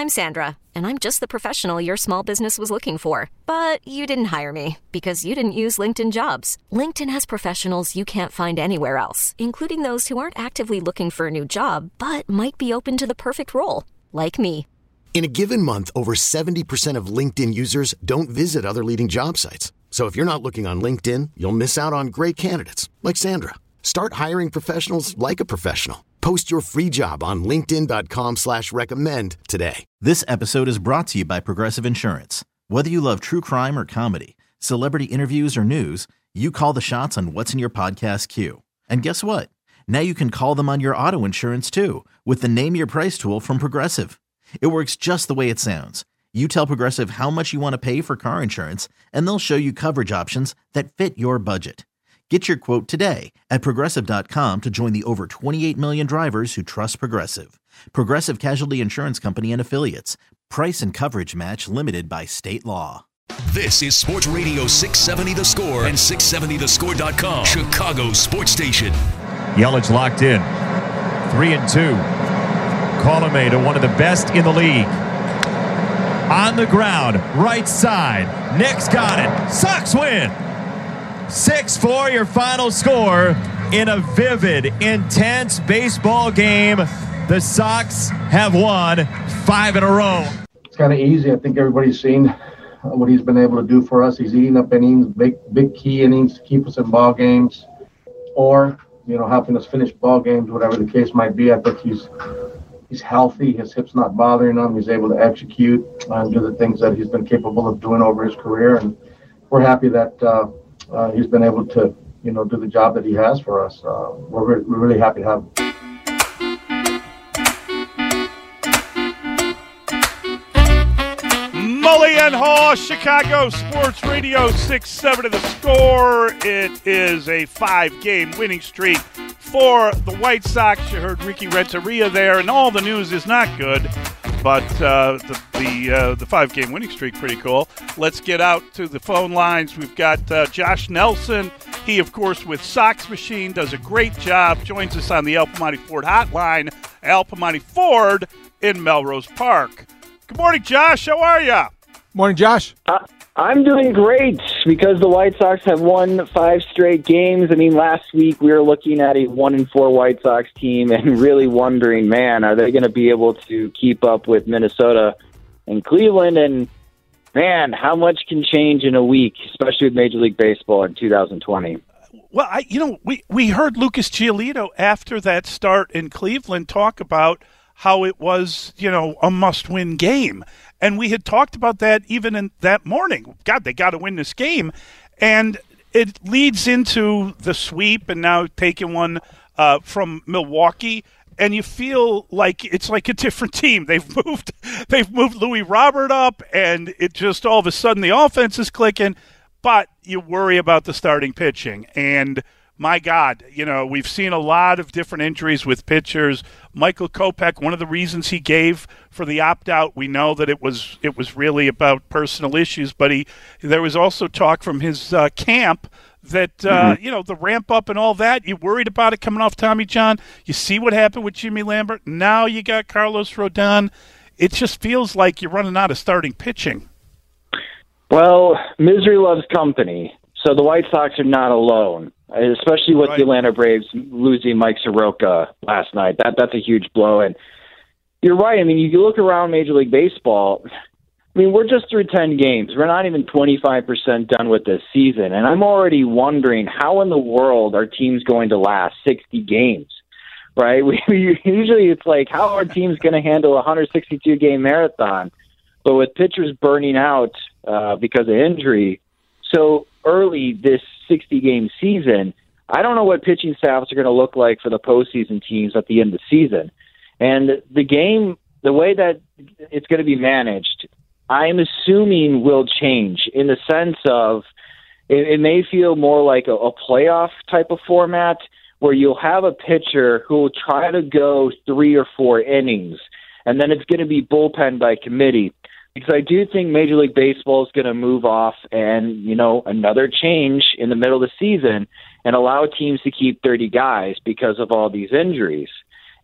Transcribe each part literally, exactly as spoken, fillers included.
I'm Sandra, and I'm just the professional your small business was looking for. But you didn't hire me because you didn't use LinkedIn Jobs. LinkedIn has professionals you can't find anywhere else, including those who aren't actively looking for a new job, but might be open to the perfect role, like me. In a given month, over seventy percent of LinkedIn users don't visit other leading job sites. So if you're not looking on LinkedIn, you'll miss out on great candidates like Sandra. Start hiring professionals like a professional. Post your free job on linkedin.com slash recommend today. This episode is brought to you by Progressive Insurance. Whether you love true crime or comedy, celebrity interviews or news, you call the shots on what's in your podcast queue. And guess what? Now you can call them on your auto insurance too with the Name Your Price tool from Progressive. It works just the way it sounds. You tell Progressive how much you want to pay for car insurance, and they'll show you coverage options that fit your budget. Get your quote today at Progressive dot com to join the over twenty-eight million drivers who trust Progressive. Progressive Casualty Insurance Company and Affiliates. Price and coverage match limited by state law. This is Sports Radio six seventy The Score and six seventy the score dot com, Chicago's sports station. Yelich locked in. Three and two. Colomé to one of the best in the league. On the ground, right side. Nick's got it. Sox win. six four your final score in a vivid, intense baseball game. The Sox have won five in a row. It's kind of easy. I think everybody's seen what he's been able to do for us. He's eating up innings, big big key innings to keep us in ball games, or you know, helping us finish ball games, whatever the case might be. I think he's he's healthy. His hip's not bothering him. He's able to execute and do the things that he's been capable of doing over his career, and we're happy that uh, uh, he's been able to, you know, do the job that he has for us. Uh, we're, re- we're really happy to have him. Mully and Haw, Chicago Sports Radio six seventy The Score. It is a five-game winning streak for the White Sox. You heard Ricky Renteria there, and all the news is not good, but uh, the the, uh, the five-game winning streak pretty cool. Let's get out to the phone lines. We've got uh, Josh Nelson. He, of course, with Sox Machine, does a great job. Joins us on the Al Piemonte Ford hotline. Al Piemonte Ford in Melrose Park. Good morning, Josh. How are you? Morning, Josh. Uh, I'm doing great because the White Sox have won five straight games. I mean, last week we were looking at a one and four White Sox team and really wondering, man, are they going to be able to keep up with Minnesota and Cleveland? And man, how much can change in a week, especially with Major League Baseball in two thousand twenty? Well, I, you know, we, we heard Lucas Giolito after that start in Cleveland talk about how it was, you know, a must-win game. And we had talked about that even in that morning. God, they got to win this game. And it leads into the sweep and now taking one uh, from Milwaukee. And you feel like it's like a different team. They've moved they've moved Louis Robert up, and it just all of a sudden the offense is clicking. But you worry about the starting pitching. And my God, you know, we've seen a lot of different injuries with pitchers. Michael Kopech, one of the reasons he gave for the opt-out, we know that it was it was really about personal issues, but he there was also talk from his uh, camp that, uh, mm-hmm. you know, the ramp-up and all that, you worried about it coming off Tommy John. You see what happened with Jimmy Lambert. Now you got Carlos Rodon. It just feels like you're running out of starting pitching. Well, misery loves company, so the White Sox are not alone. Especially with right. the Atlanta Braves losing Mike Soroka last night. That That's a huge blow. And you're right. I mean, you look around Major League Baseball, I mean, we're just through ten games. We're not even twenty-five percent done with this season. And I'm already wondering how in the world are teams going to last sixty games, right? We, we usually it's like, how are teams going to handle a one hundred sixty-two game marathon? But with pitchers burning out uh, because of injury so early this sixty-game season, I don't know what pitching staffs are going to look like for the postseason teams at the end of the season. And the game, the way that it's going to be managed, I'm assuming will change in the sense of it, it may feel more like a, a playoff type of format where you'll have a pitcher who will try to go three or four innings, and then it's going to be bullpen by committee. Because I do think Major League Baseball is going to move off and, you know, another change in the middle of the season and allow teams to keep thirty guys because of all these injuries.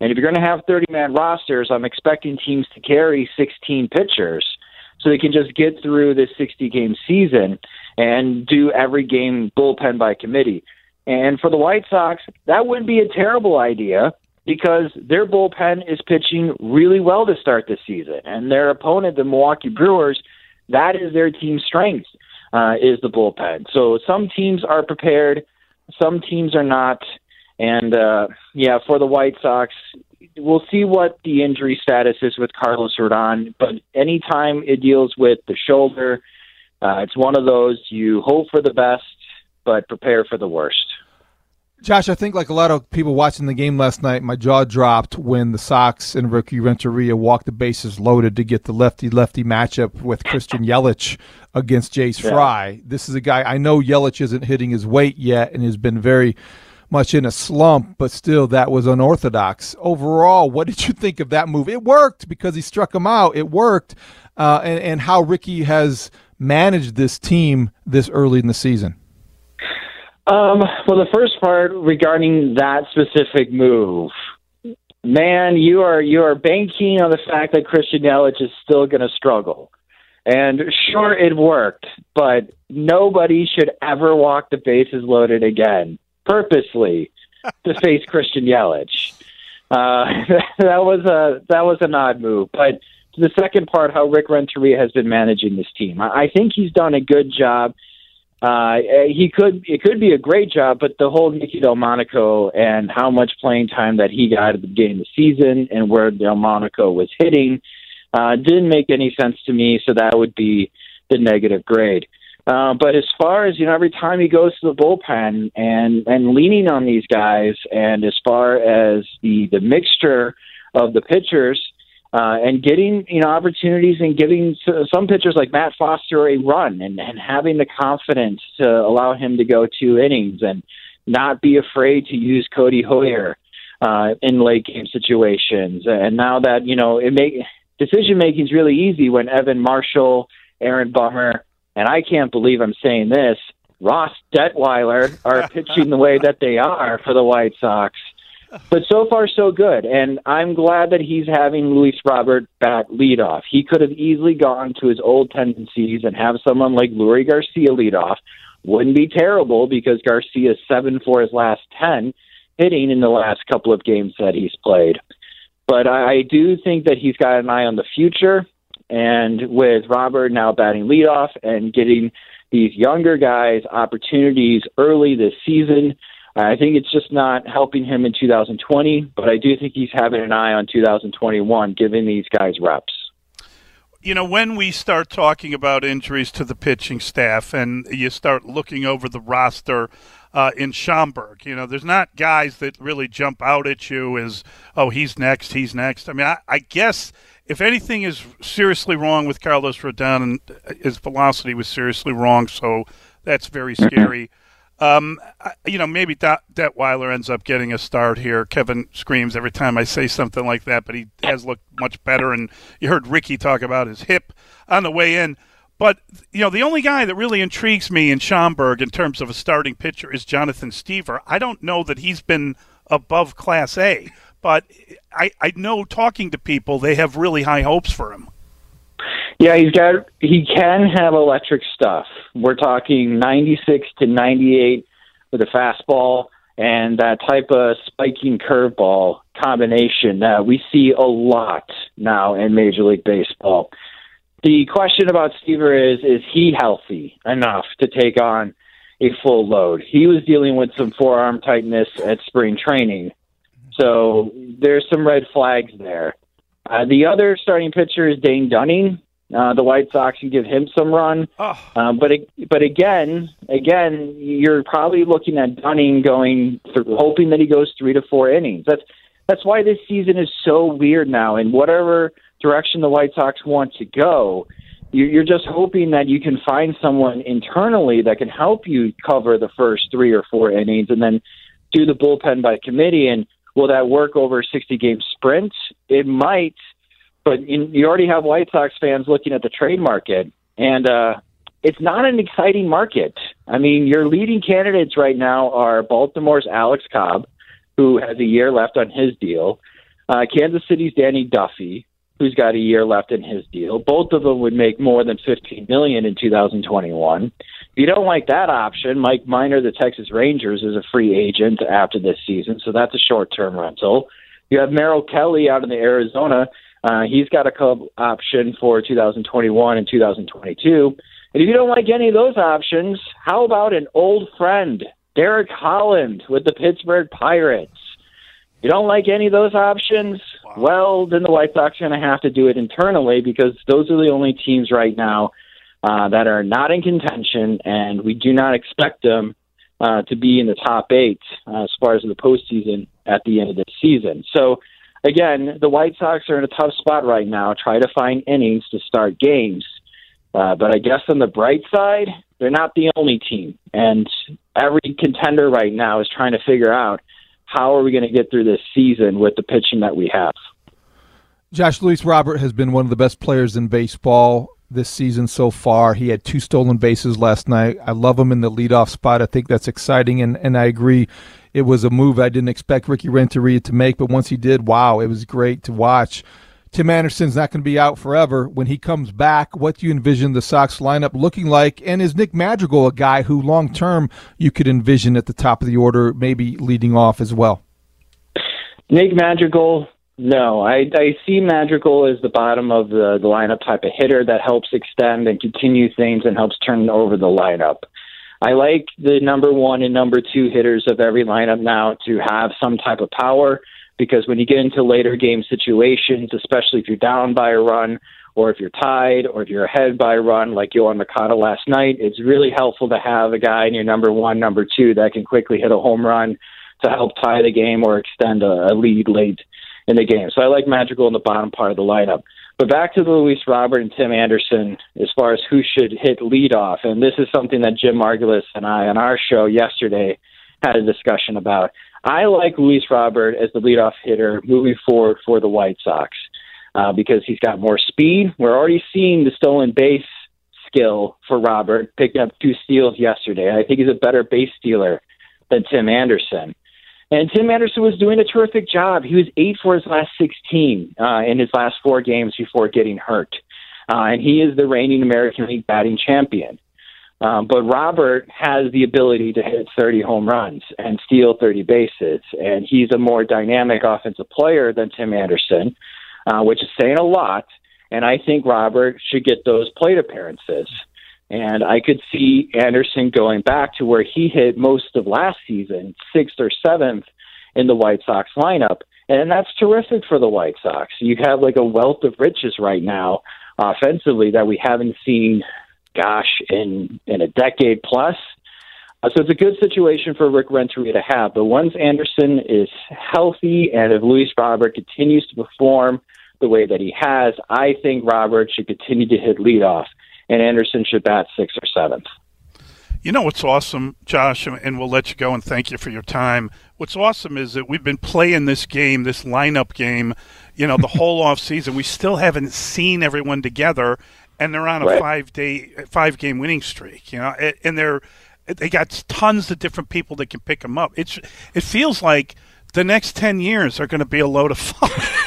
And if you're going to have thirty-man rosters, I'm expecting teams to carry sixteen pitchers so they can just get through this sixty-game season and do every game bullpen by committee. And for the White Sox, that wouldn't be a terrible idea because their bullpen is pitching really well to start the season. And their opponent, the Milwaukee Brewers, that is their team's strength, uh, is the bullpen. So some teams are prepared, some teams are not. And, uh, yeah, for the White Sox, we'll see what the injury status is with Carlos Rodon. But anytime it deals with the shoulder, uh, it's one of those you hope for the best, but prepare for the worst. Josh, I think like a lot of people watching the game last night, my jaw dropped when the Sox and Ricky Renteria walked the bases loaded to get the lefty-lefty matchup with Christian Yelich against Jace yeah. Fry. This is a guy, I know Yelich isn't hitting his weight yet and has been very much in a slump, but still that was unorthodox. Overall, what did you think of that move? It worked because he struck him out. It worked. Uh, and, and how Ricky has managed this team this early in the season. Um, well, the first part regarding that specific move, man, you are you are banking on the fact that Christian Yelich is still going to struggle. And sure, it worked, but nobody should ever walk the bases loaded again, purposely, to face Christian Yelich. Uh, that was a that was an odd move. But to the second part, how Rick Renteria has been managing this team, I, I think he's done a good job. Uh, he could, it could be a great job, but the whole Nicky Delmonico and how much playing time that he got at the beginning of the season and where Delmonico was hitting, uh, didn't make any sense to me. So that would be the negative grade. Uh, but as far as, you know, every time he goes to the bullpen and, and leaning on these guys, and as far as the, the mixture of the pitchers, Uh, and getting, you know, opportunities and giving some pitchers like Matt Foster a run and, and having the confidence to allow him to go two innings and not be afraid to use Cody Hoyer uh, in late game situations. And now that, you know, it make decision making is really easy when Evan Marshall, Aaron Bummer, and I can't believe I'm saying this, Ross Detweiler are pitching the way that they are for the White Sox. But so far, so good. And I'm glad that he's having Luis Robert bat leadoff. He could have easily gone to his old tendencies and have someone like Lurie Garcia lead off. Wouldn't be terrible because Garcia's seven for his last ten, hitting in the last couple of games that he's played. But I, I do think that he's got an eye on the future. And with Robert now batting leadoff and getting these younger guys opportunities early this season, I think it's just not helping him in two thousand twenty, but I do think he's having an eye on two thousand twenty-one, giving these guys reps. You know, when we start talking about injuries to the pitching staff and you start looking over the roster uh, in Schaumburg, you know, there's not guys that really jump out at you as, oh, he's next, he's next. I mean, I, I guess if anything is seriously wrong with Carlos Rodon, and his velocity was seriously wrong, so that's very scary. Um, you know, maybe Detweiler ends up getting a start here. Kevin screams every time I say something like that, but he has looked much better. And you heard Ricky talk about his hip on the way in. But, you know, the only guy that really intrigues me in Schaumburg in terms of a starting pitcher is Jonathan Stever. I don't know that he's been above Class A, but I, I know talking to people, they have really high hopes for him. Yeah, he's got. He can have electric stuff. We're talking ninety-six to ninety-eight with a fastball and that type of spiking curveball combination that we see a lot now in Major League Baseball. The question about Stever is, is he healthy enough to take on a full load? He was dealing with some forearm tightness at spring training, so there's some red flags there. Uh, the other starting pitcher is Dane Dunning. Uh, the White Sox can give him some run. Oh. Uh, but but again, again, you're probably looking at Dunning going, th- hoping that he goes three to four innings. That's that's why this season is so weird now. In whatever direction the White Sox want to go, you're just hoping that you can find someone internally that can help you cover the first three or four innings and then do the bullpen by committee. And will that work over a sixty-game sprint? It might, but you already have White Sox fans looking at the trade market, and uh, it's not an exciting market. I mean, your leading candidates right now are Baltimore's Alex Cobb, who has a year left on his deal, Uh, Kansas City's Danny Duffy, who's got a year left in his deal. Both of them would make more than fifteen million dollars in two thousand twenty-one. If you don't like that option, Mike Minor, the Texas Rangers, is a free agent after this season, so that's a short-term rental. You have Merrill Kelly out in the Arizona. Uh, he's got a club option for two thousand twenty-one and two thousand twenty-two. And if you don't like any of those options, how about an old friend, Derek Holland with the Pittsburgh Pirates? You don't like any of those options? Wow. Well, then the White Sox are going to have to do it internally, because those are the only teams right now uh, that are not in contention, and we do not expect them uh, to be in the top eight uh, as far as the postseason at the end of this season. So, again, the White Sox are in a tough spot right now, try to find innings to start games. Uh, but I guess on the bright side, they're not the only team. And every contender right now is trying to figure out, how are we going to get through this season with the pitching that we have? Josh, Luis Robert has been one of the best players in baseball this season so far. He had two stolen bases last night. I love him in the leadoff spot. I think that's exciting, and, and I agree. It was a move I didn't expect Ricky Renteria to make, but once he did, wow, it was great to watch. Tim Anderson's not going to be out forever. When he comes back, what do you envision the Sox lineup looking like? And is Nick Madrigal a guy who long-term you could envision at the top of the order, maybe leading off as well? Nick Madrigal, no. I, I see Madrigal as the bottom of the, the lineup type of hitter that helps extend and continue things and helps turn over the lineup. I like the number one and number two hitters of every lineup now to have some type of power, because when you get into later game situations, especially if you're down by a run, or if you're tied, or if you're ahead by a run like Yoan Moncada last night, it's really helpful to have a guy in your number one, number two that can quickly hit a home run to help tie the game or extend a, a lead late in the game. So I like Madrigal in the bottom part of the lineup. But back to the Luis Robert and Tim Anderson as far as who should hit leadoff, and this is something that Jim Margulis and I on our show yesterday had a discussion about. I like Luis Robert as the leadoff hitter moving forward for the White Sox uh, because he's got more speed. We're already seeing the stolen base skill for Robert, picking up two steals yesterday. I think he's a better base stealer than Tim Anderson. And Tim Anderson was doing a terrific job. He was eight for his last sixteen uh, in his last four games before getting hurt. Uh, and he is the reigning American League batting champion. Um, but Robert has the ability to hit thirty home runs and steal thirty bases, and he's a more dynamic offensive player than Tim Anderson, uh, which is saying a lot, and I think Robert should get those plate appearances. And I could see Anderson going back to where he hit most of last season, sixth or seventh in the White Sox lineup, and that's terrific for the White Sox. You have like a wealth of riches right now offensively that we haven't seen gosh, in, in a decade plus. Uh, so it's a good situation for Rick Renteria to have. But once Anderson is healthy and if Luis Robert continues to perform the way that he has, I think Robert should continue to hit leadoff, and Anderson should bat sixth or seventh. You know what's awesome, Josh, and we'll let you go, and thank you for your time. What's awesome is that we've been playing this game, this lineup game, you know, the whole off season. We still haven't seen everyone together, and they're on a right. five-day, five-game winning streak, you know, and they're they got tons of different people that can pick them up. It's it feels like the next ten years are going to be a load of fun.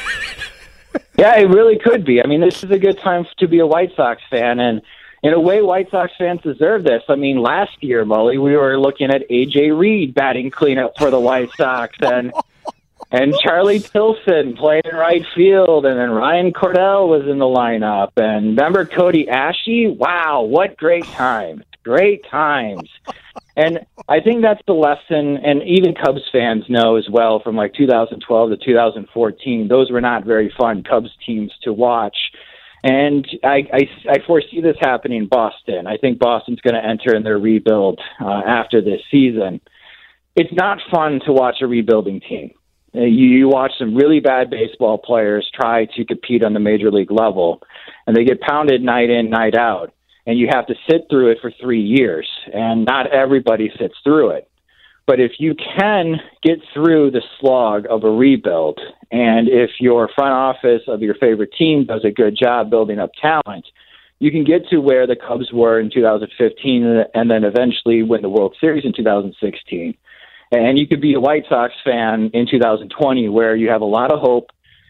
Yeah, it really could be. I mean, this is a good time to be a White Sox fan, and in a way, White Sox fans deserve this. I mean, last year, Mully, we were looking at A J Reed batting cleanup for the White Sox, and and Charlie Tilson playing in right field, and then Ryan Cordell was in the lineup. And remember Cody Ashe? Wow, what great times. Great times. And I think that's the lesson, and even Cubs fans know as well from like two thousand twelve to two thousand fourteen. Those were not very fun Cubs teams to watch. And I, I, I foresee this happening in Boston. I think Boston's going to enter in their rebuild uh, after this season. It's not fun to watch a rebuilding team. You, you watch some really bad baseball players try to compete on the major league level, and they get pounded night in, night out, and you have to sit through it for three years, and not everybody sits through it. But if you can get through the slog of a rebuild, and if your front office of your favorite team does a good job building up talent, you can get to where the Cubs were in two thousand fifteen and then eventually win the World Series in two thousand sixteen. And you could be a White Sox fan in two thousand twenty where you have a lot of hope,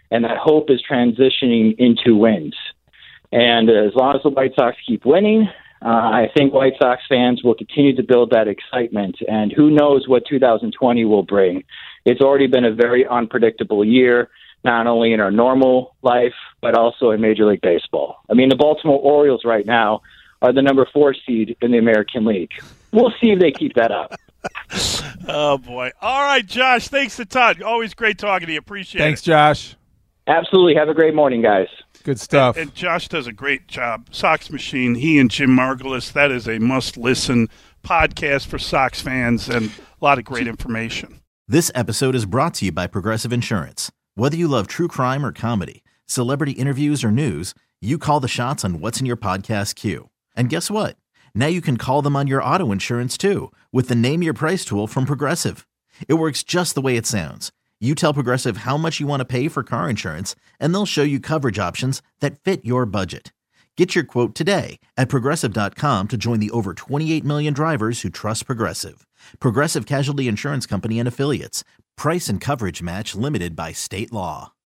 and that hope is transitioning into wins. And as long as the White Sox keep winning, uh, I think White Sox fans will continue to build that excitement. And who knows what two thousand twenty will bring. It's already been a very unpredictable year, not only in our normal life, but also in Major League Baseball. I mean, the Baltimore Orioles right now are the number four seed in the American League. We'll see if they keep that up. Oh, boy. All right, Josh, thanks a ton. Always great talking to you. Appreciate Thanks, it. Thanks, Josh. Absolutely. Have a great morning, guys. Good stuff. And, and Josh does a great job. Sox Machine, he and Jim Margulis, that is a must-listen podcast for Sox fans and a lot of great information. This episode is brought to you by Progressive Insurance. Whether you love true crime or comedy, celebrity interviews or news, you call the shots on what's in your podcast queue. And guess what? Now you can call them on your auto insurance too with the Name Your Price tool from Progressive. It works just the way it sounds. You tell Progressive how much you want to pay for car insurance, and they'll show you coverage options that fit your budget. Get your quote today at Progressive dot com to join the over twenty-eight million drivers who trust Progressive. Progressive Casualty Insurance Company and Affiliates. Price and coverage match limited by state law.